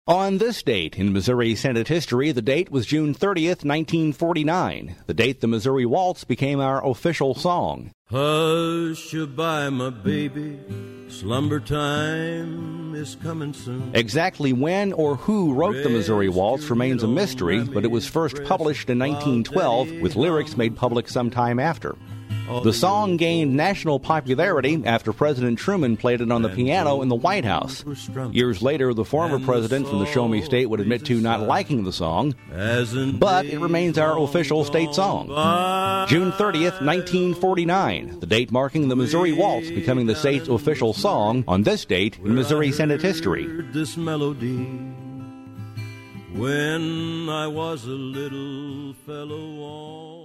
On this date in Missouri Senate history, the date was June 30th, 1949, the date the Missouri Waltz became our official song. Hush-a-bye, my baby, slumber time is coming soon. Exactly when or who wrote the Missouri Waltz remains a mystery, but it was first published in 1912 with lyrics made public sometime after. The song gained national popularity after President Truman played it on the piano in the White House. Years later, the former president from the Show Me State would admit to not liking the song, but it remains our official state song. June 30th, 1949, the date marking the Missouri Waltz becoming the state's official song on this date in Missouri Senate history. This melody when I was a little fellow.